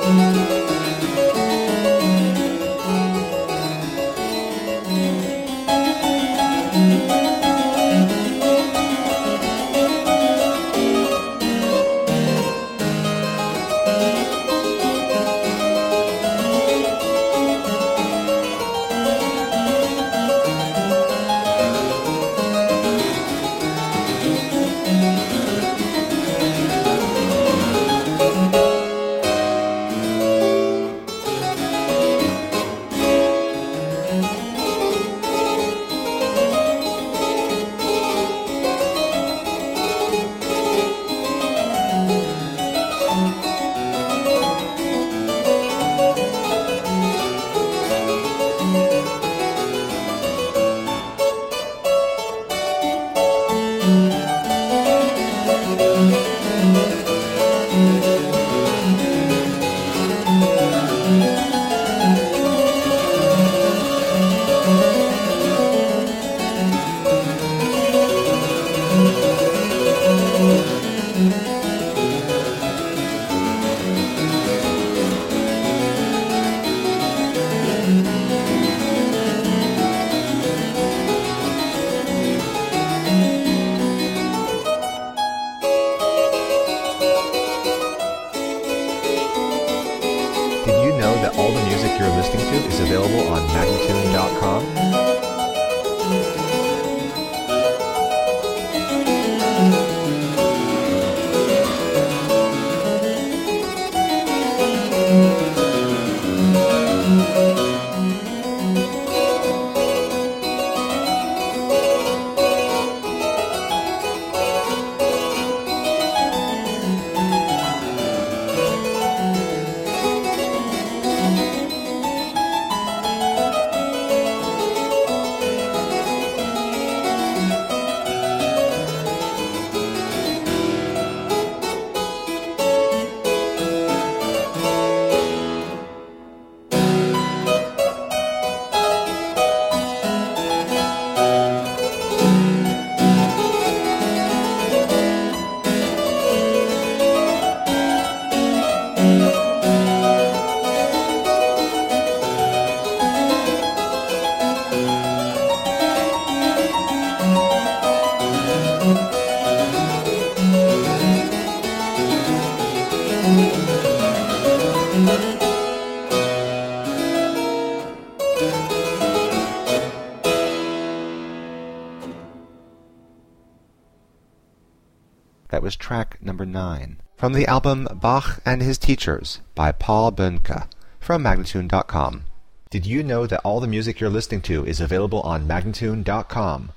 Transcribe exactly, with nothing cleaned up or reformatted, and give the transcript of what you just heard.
Did you know that all the music you're listening to is available on Magnatune dot com? That was track number nine from the album Bach and His Teachers by Paul Böhnke from Magnatune dot com. Did you know that all the music you're listening to is available on Magnatune dot com?